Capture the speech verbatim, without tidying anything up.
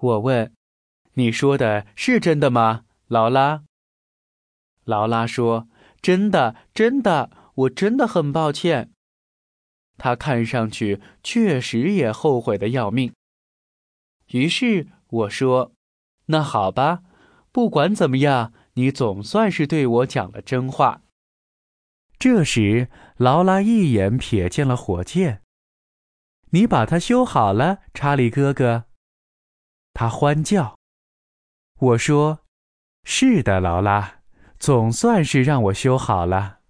我问：你说的是真的吗，劳拉？劳拉说：真的，真的，我真的很抱歉。她看上去确实也后悔得要命。于是我说：那好吧，不管怎么样，你总算是对我讲了真话。这时，劳拉一眼瞥见了火箭。你把它修好了，查理哥哥。他欢叫。我说：是的，劳拉，总算是让我修好了。